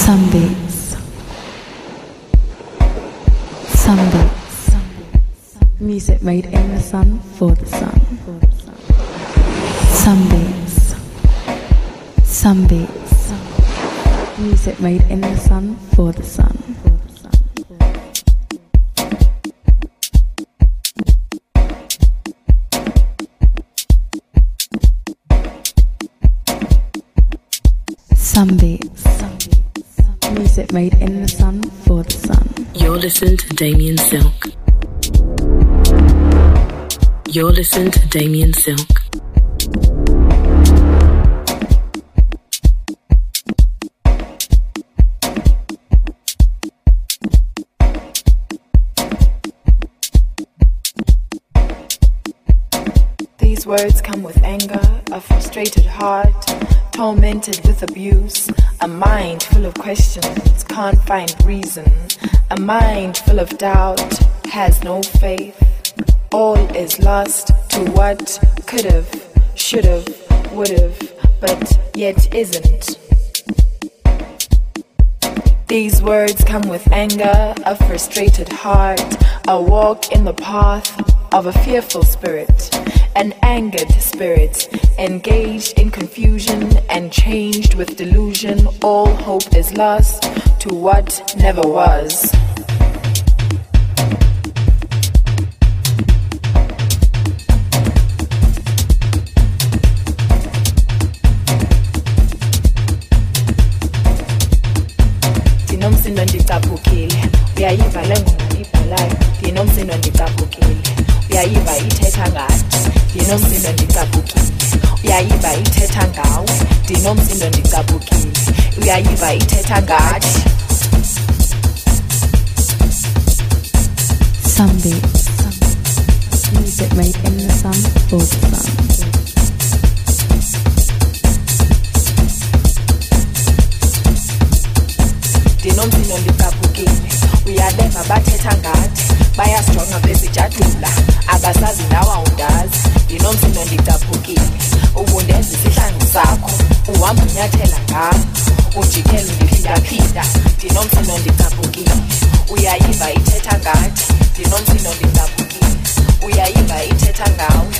Some beats. Some beats. Music made in the sun for the sun. Some beats. Some beats. Music made in the sun for the sun. Some beats. Music made in the sun for the sun. You're listening to Damien Silk. You're listening to Damien Silk. These words come with anger, a frustrated heart, tormented with abuse, a mind full of questions, can't find reason, a mind full of doubt, has no faith. All is lost to what could've, should've, would've, but yet isn't. These words come with anger, a frustrated heart, a walk in the path of a fearful spirit, an angered spirit, engaged in confusion and changed with delusion. All hope is lost to what never was. Dinomsindo ndicaphukile, uyayiva le ngoma ibhalayo. Dinomsindo ndicaphukile, uyayiva ithetha ngathi. Dinomsindo ndicaphukile, uyayiva ithetha ngawe. Dinomsindo ndicaphukile, uyayiva ithetha ngathi. Some beats. Music made in the sun for the sun. Dinomsindo ndicaphukile, uyaleva bathetha ngathi. Bayasijonga bezijadula, abasazi nawe awundazi. Dinomsindo ndicaphukile, ubundeza isihlangu sakho, uhamba unyathela ngam, ujikela undiphindaphinda. Dinomsindo ndicaphukile, uyayiva ithetha ngathi. Dinomsindo ndicaphukile, uyayiva ithetha ngawe.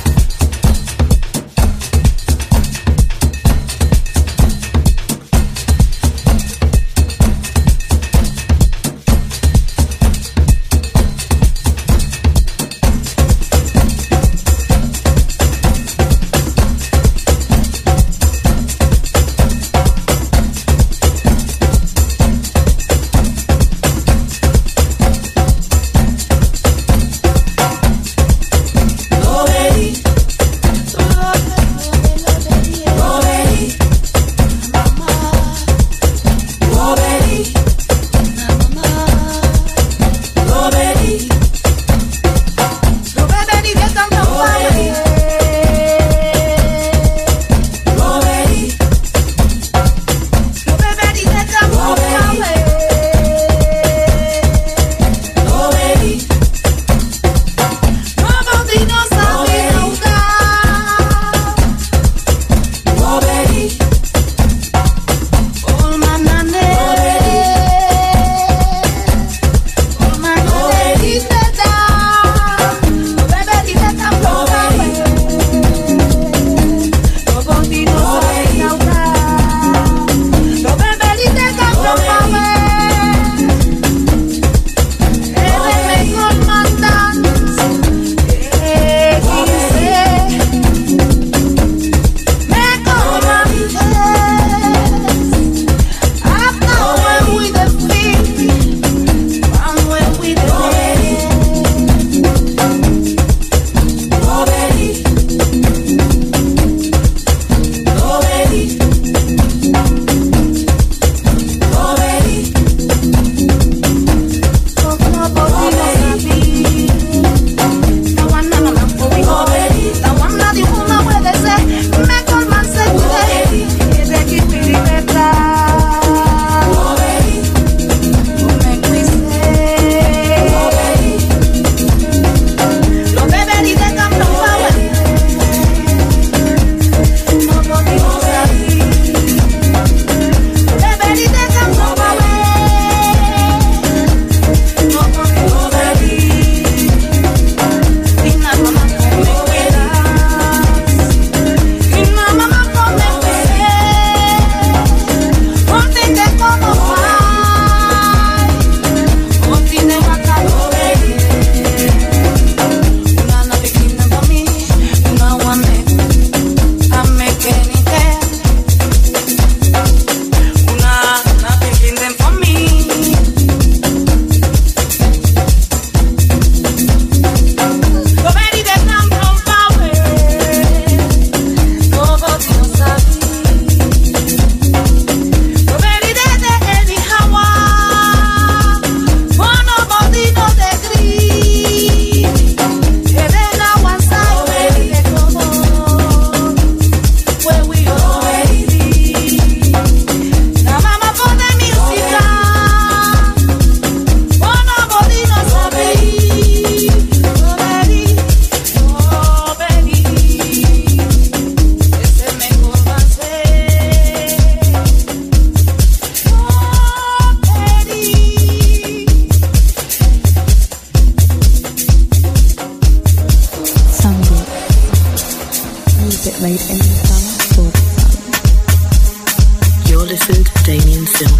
You're listening to Damien Silk.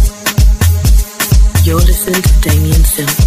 You're listening to Damien Silk.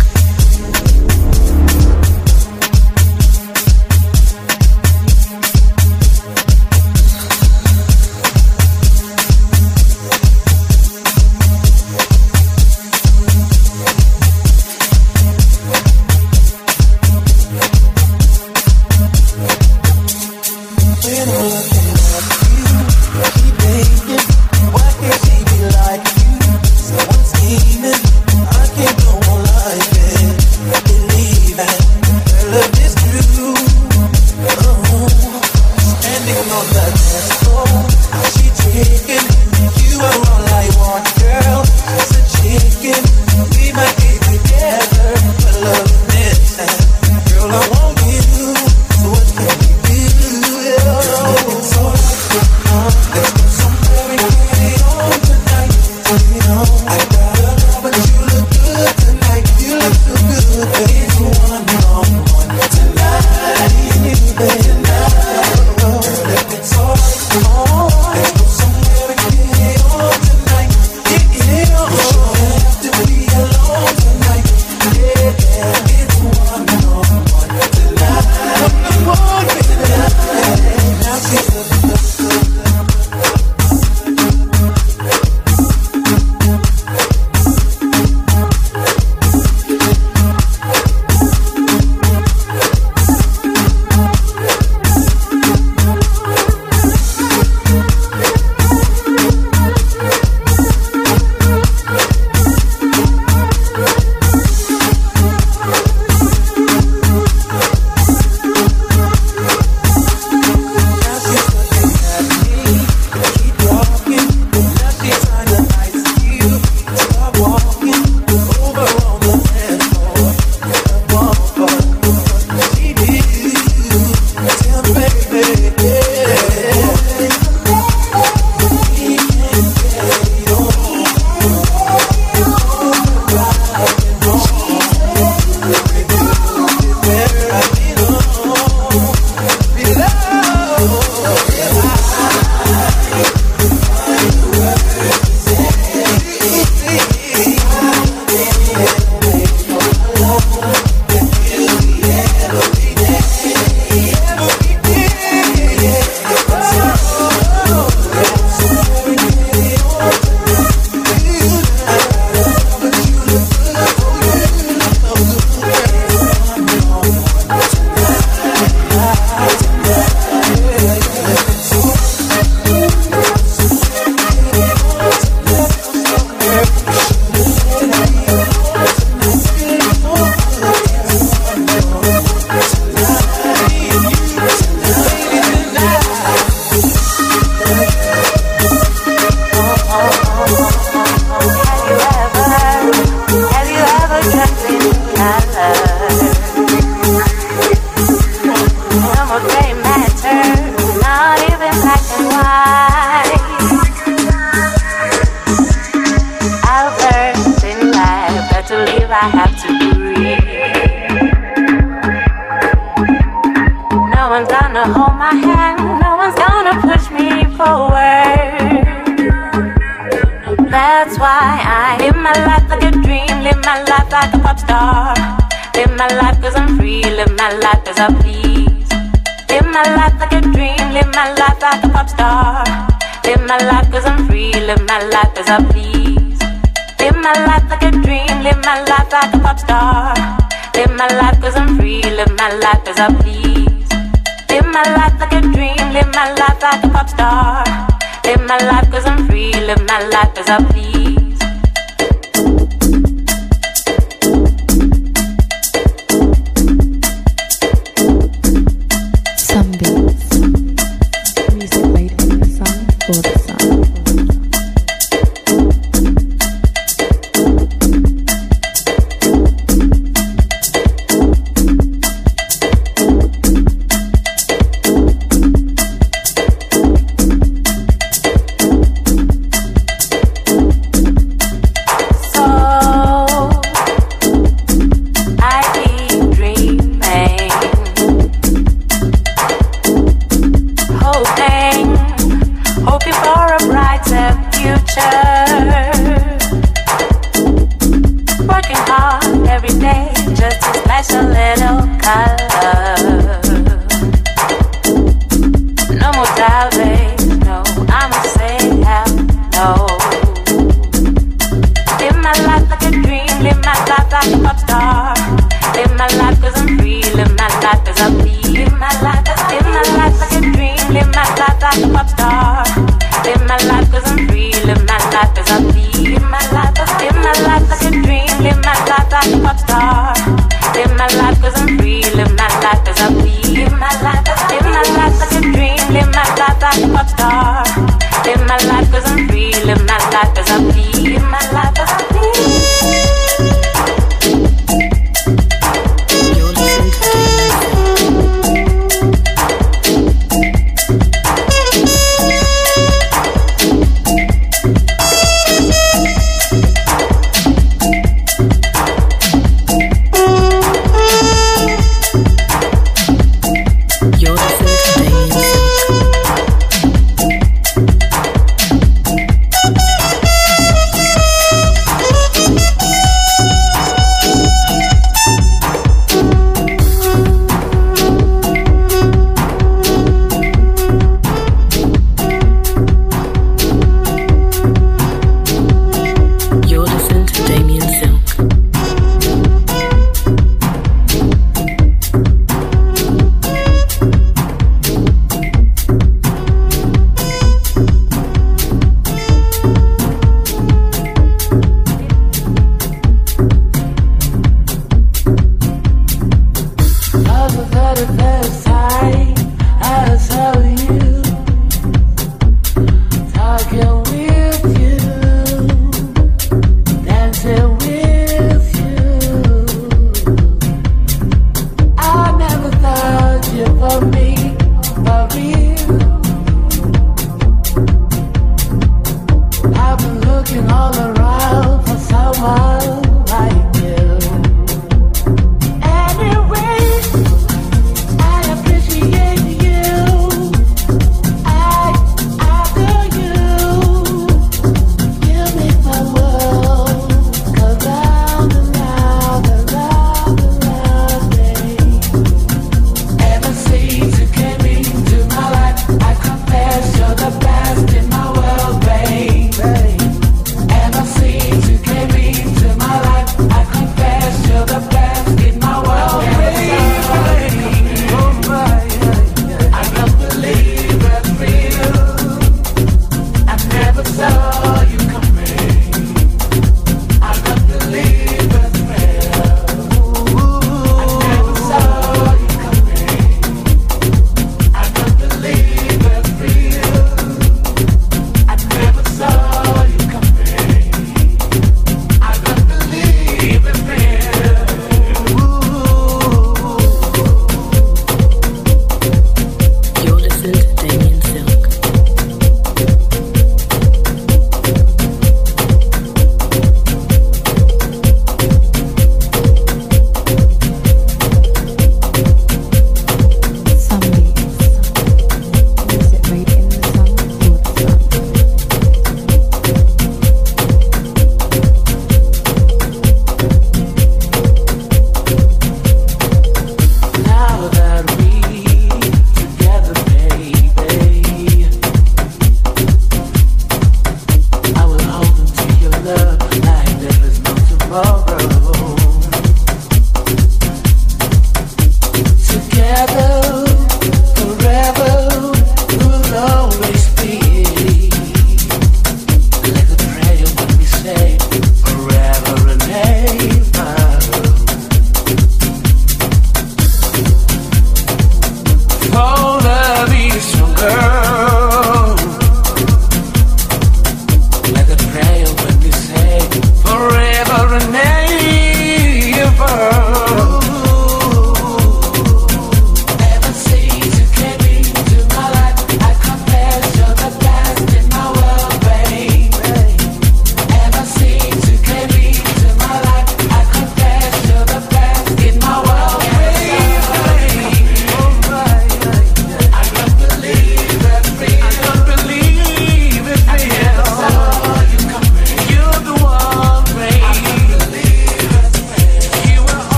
Hope you for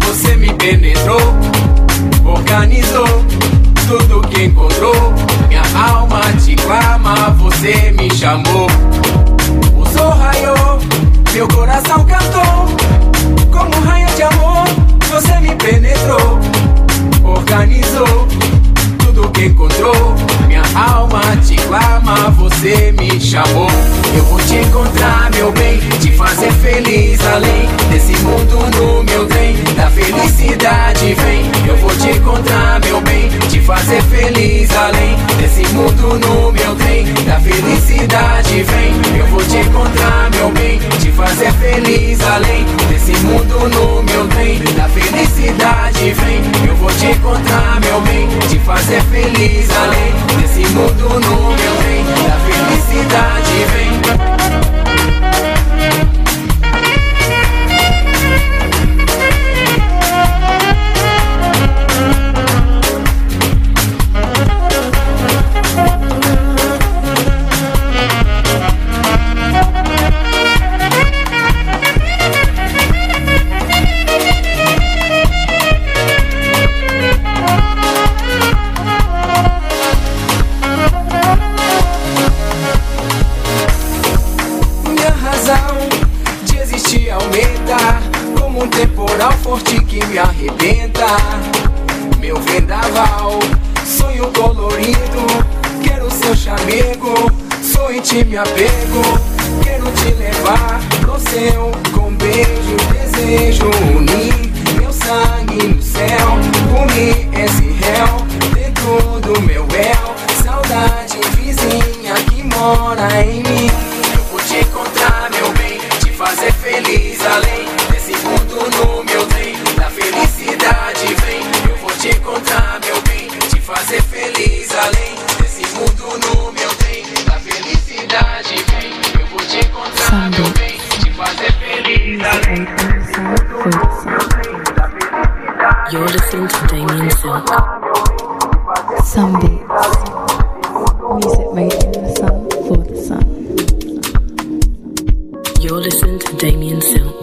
você me penetrou, organizou tudo que encontrou. Minha alma te clama, você me chamou. O sol raiou, meu coração cantou. Como um raio de amor, você me penetrou, organizou tudo que encontrou. Minha alma te clama, você me chamou. Eu vou te encontrar, meu bem, te fazer feliz além desse mundo no meu trem. Da felicidade vem. Eu vou te encontrar, meu bem, te fazer feliz além desse mundo no meu trem. Da felicidade vem. Eu vou te encontrar, meu bem, te fazer feliz além desse mundo no meu trem. Da felicidade vem. Eu vou te encontrar, meu bem, te fazer feliz além desse mundo no meu trem. Da felicidade vem. Temporal forte que me arrebenta, meu vendaval, sonho colorido. Quero seu chamego, sou em ti me apego. Quero te levar pro céu com beijo, desejo unir meu sangue no céu. Unir esse réu dentro do meu véu. Saudade vizinha que mora em mim. Eu vou te encontrar, meu bem, te fazer feliz além desse mundo no meu trem. Da felicidade vem. Eu vou te encontrar, meu bem, te fazer feliz além desse mundo no meu trem. Da felicidade vem. Eu vou te encontrar, meu bem, te fazer feliz além desse mundo no meu trem. Da felicidade. You're listening to Damien Silk. Some beats, music made in the sun for the sun. You're listening to Damien Silk.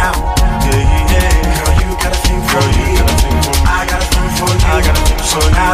So now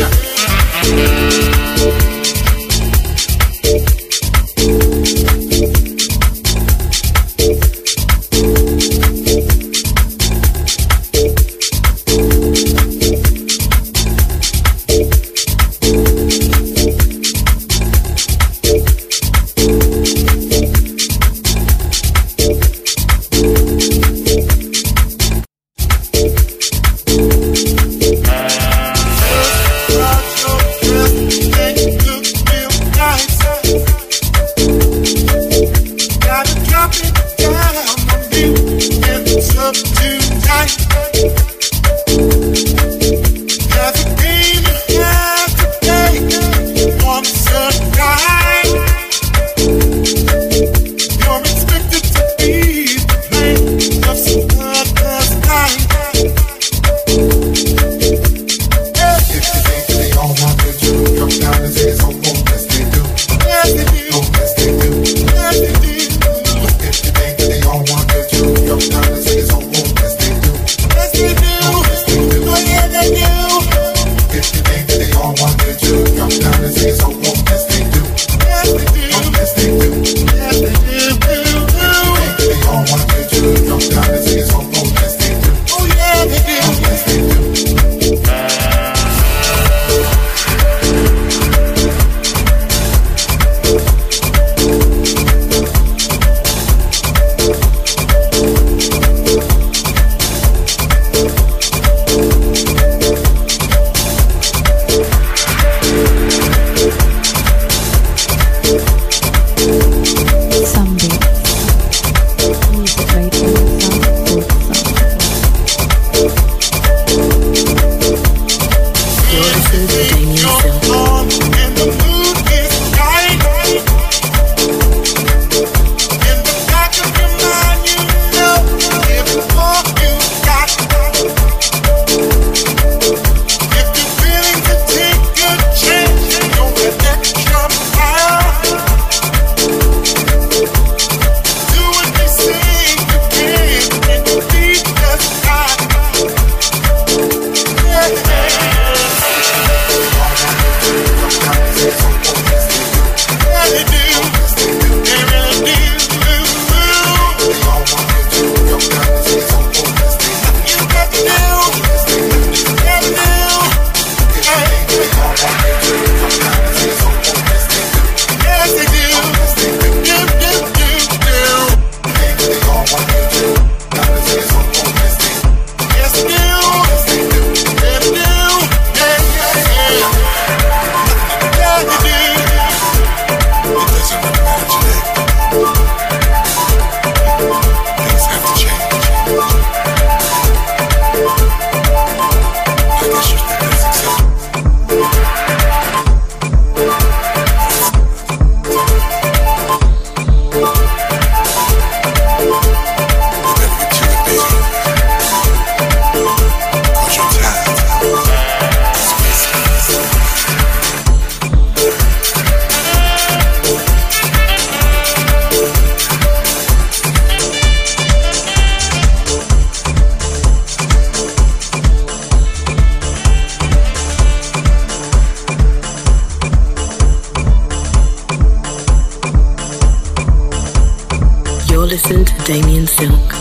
listening to Damien Silk.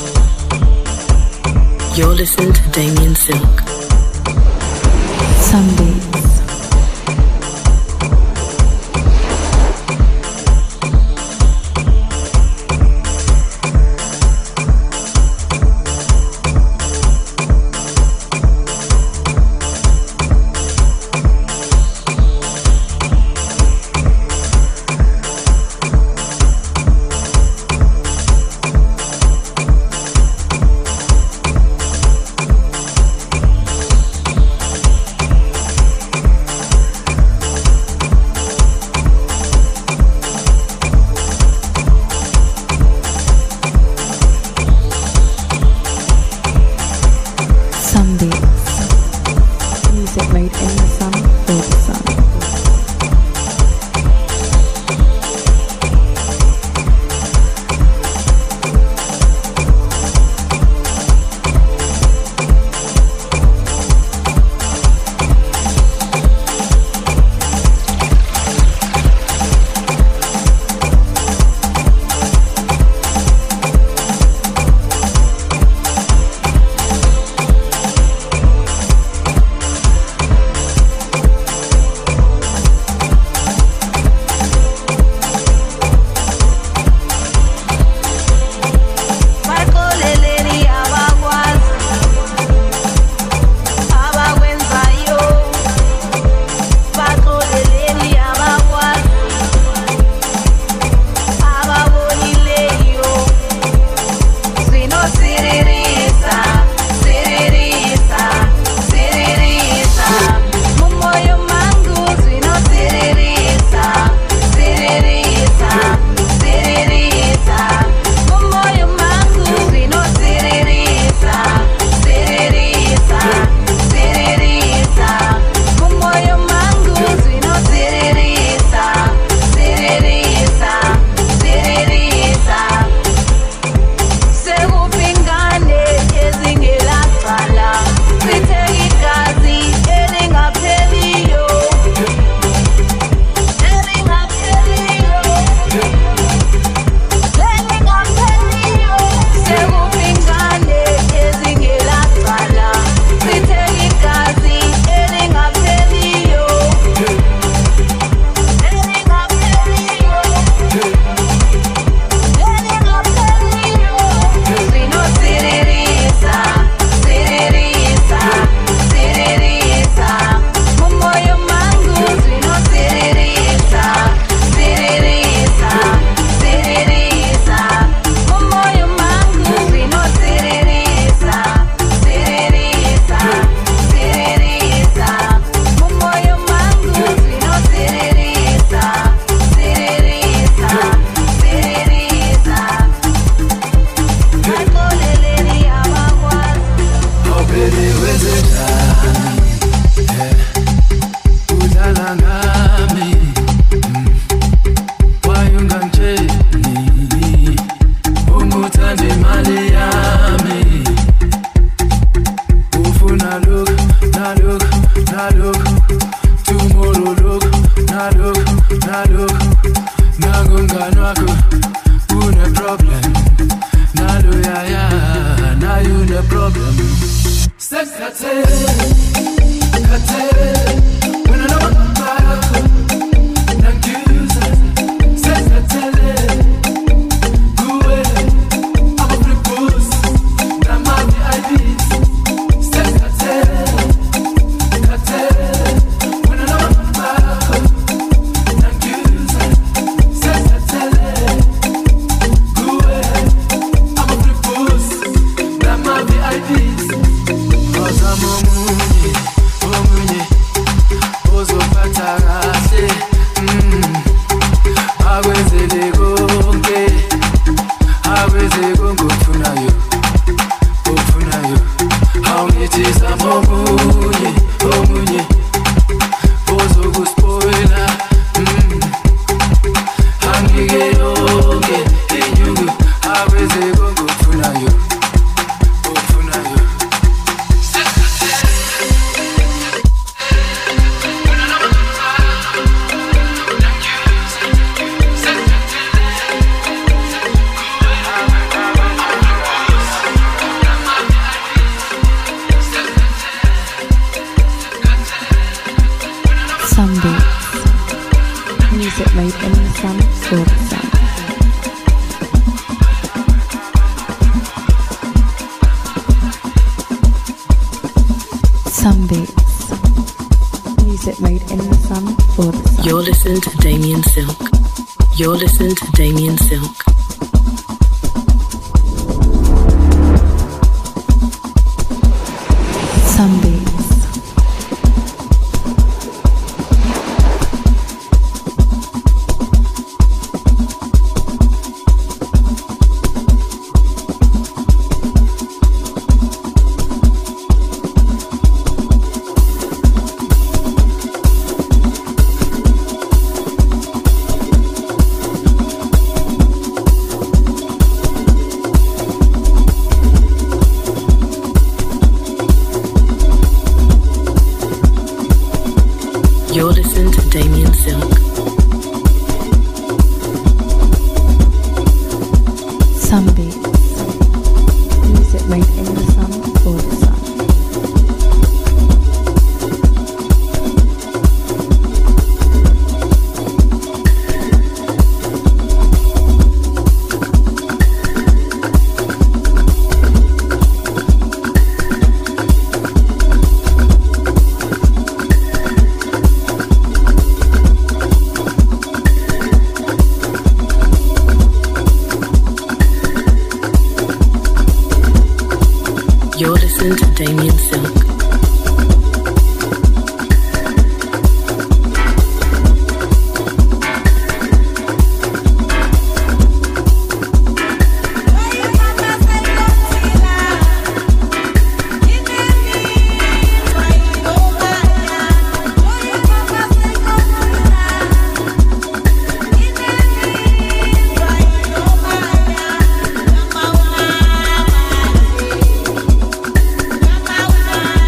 You're listening to Damien Silk. Sunbeats. Sunbeats. Music made in the sun for the sun. Sunbeats. Music made in the sun for the sun. You're listening to Damien Silk. You're listening to Damien Silk. Sunbeats. You're listening to Damien Silk. Sunbeats. Music made in the sun for the sun. You're listening to Damien Silk. Bye.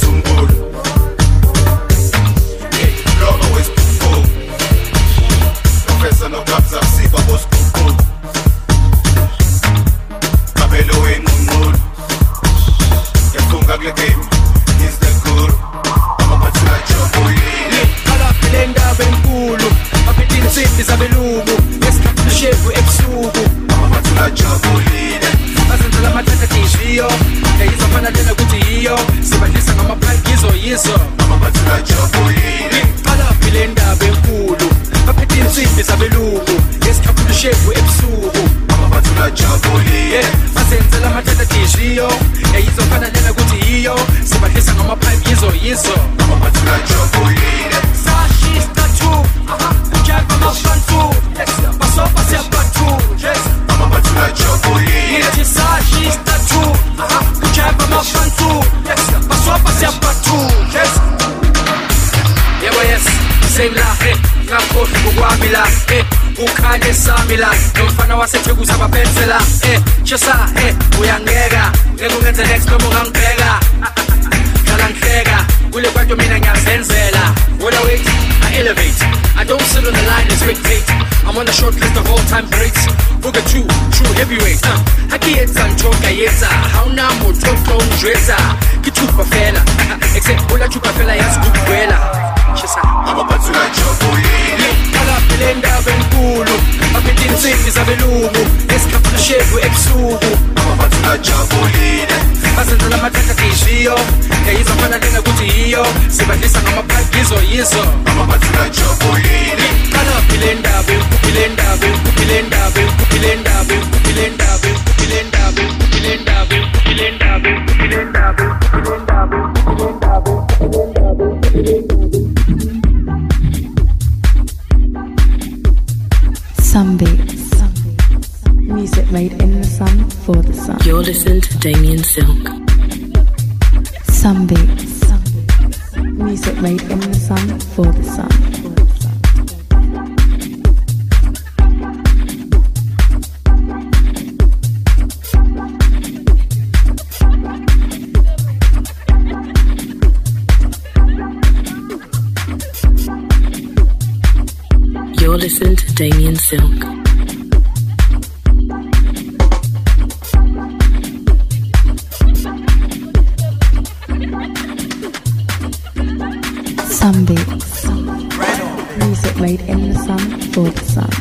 umkhulu. Hey, Lobo wesibhuku. Professor Nogabza Siba Boskukulu. Mabelo wenqunqulu. Yafunga kule game. He's the guru. Amaphathula jabulile. Kalaphi ndaba enkulu. Aphethe insimbi zabelungu. Esikhathini shevu ebusuku. Amaphathula jabulile. Basenzela amathatha dijiyo. Eyizofana lena ukuthi yiyo. Sibadlisa ngamaphayiphi yizo. Amaphathula jabulile. Kalaphi ndaba enkulu. Aphethe insimbi zabelungu. Esikhathini shevu ebusuku. Amaphathula jabulile. Basenzela amathatha dijiyo. Eyizofana lena ukuthi yiyo. Sibadlisa ngamaphayiphi yizo. Amaphathula jabulile. Sashista tu. Java mafantu. Basopa siyabatu. Amaphathula jabulile. Ithi sashista tu. Java mafantu. Basopa siyabatu. Yebo yes. Same la. Ngakhohlwa ngokwami la. Ukhanye sami la. Nomfana waseThekwini abapensela. Chesa uyangeka. Ngeke ungenze next noma ungangibheka. Dlala ngihleka. Kule kwanto mina ngiyazenzela. When I wait, I elevate. I don't sit on the line and spectate. I'm on the short list of all-time greats. Booker 2, true heavyweight. Hakiyenza njoka yenza. Hauna moto ndresa. Kitupa fela. Except ula chupa fela yasikukwela. Chesa. Amaphathula jabulile. Kalaphi ndaba enkulu. Aphethe insimbi zabelungu. Esikhathini shevu ebusuku. Amaphathula jabulile. Basenzela amathatha dijiyo. Eyizofana lena ukuthi yiyo. Sibadlisa ngamaphayiphi yizo. Amaphathula jabulile. Kalaphi ndaba Sunbeats. Music made in the sun for the sun. You're listening to Damien Silk. Sunbeats. Music made in the sun for the sun. You're listening to Damien Silk. Sunbeats. Music made in the sun for the sun.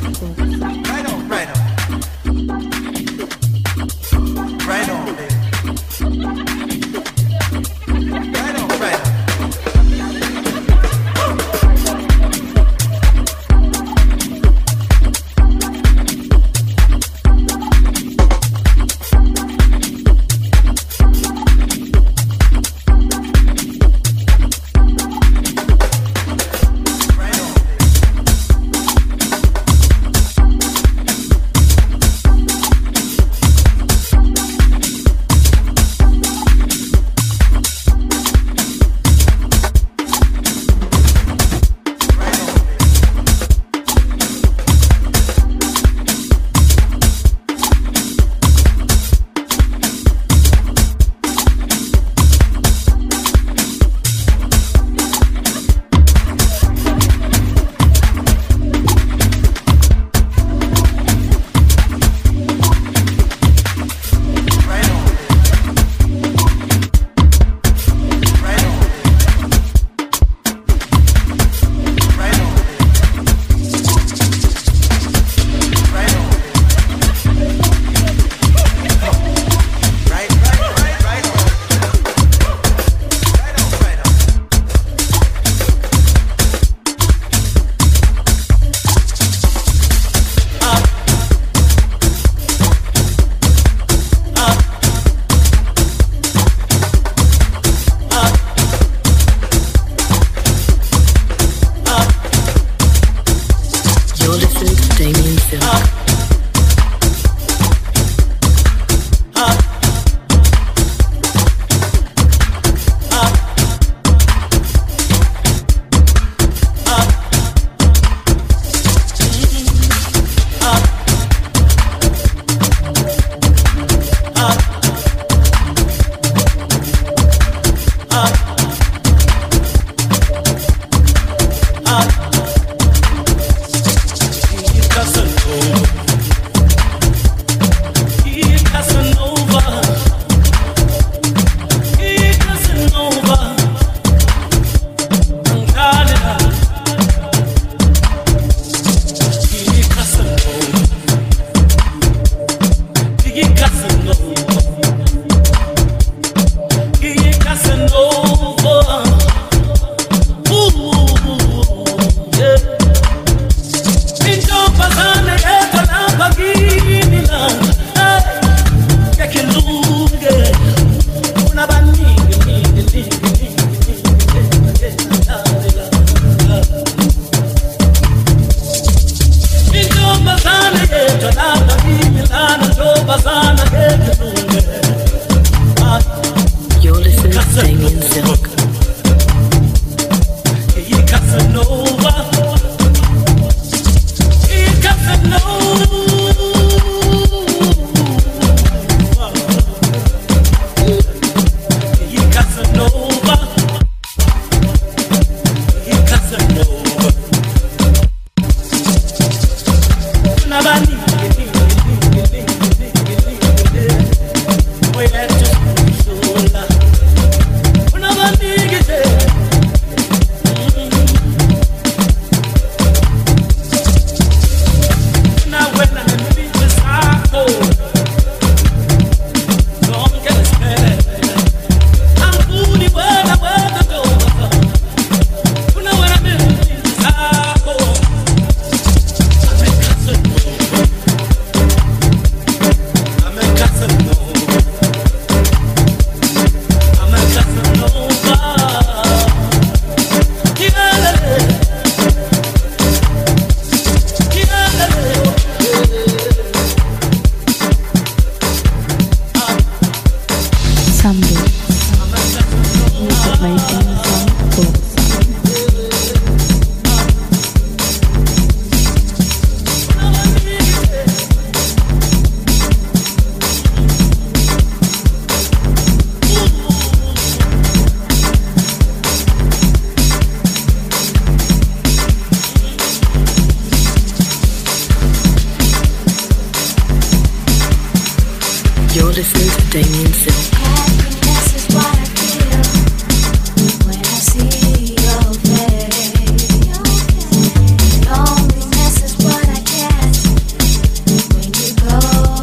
Damien Silk. Happiness is what I feel when I see your face. Loneliness is what I get when you go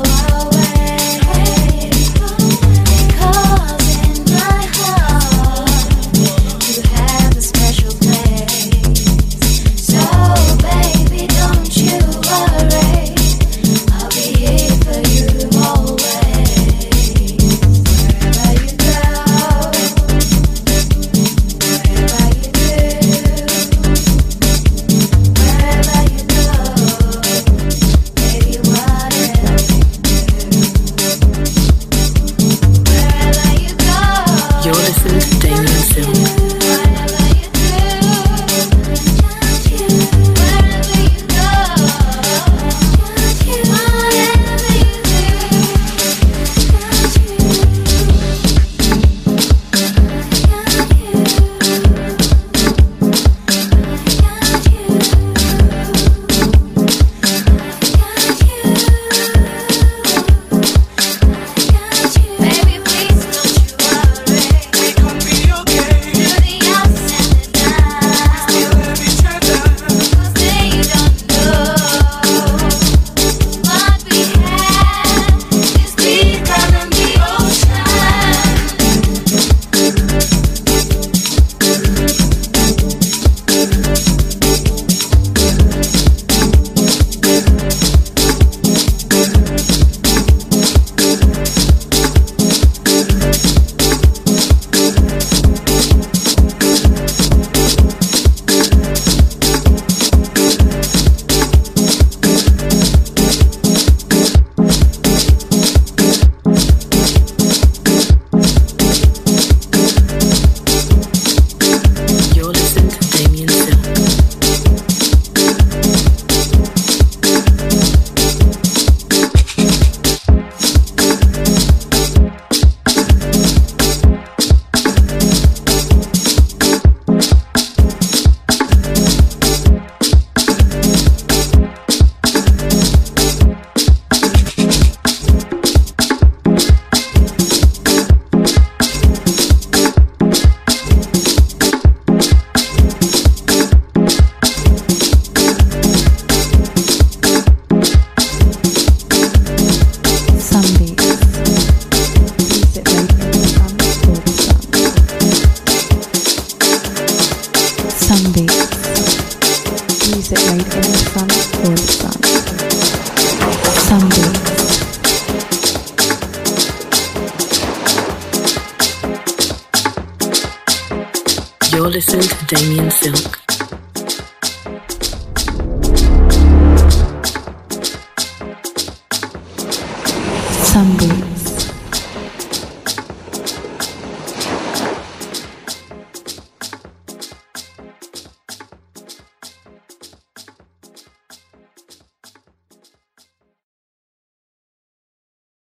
away. Because in my heart you have a special place. So baby, don't you worry, I'll be here for you always. You're listening to Damien Silk. Sunbeam.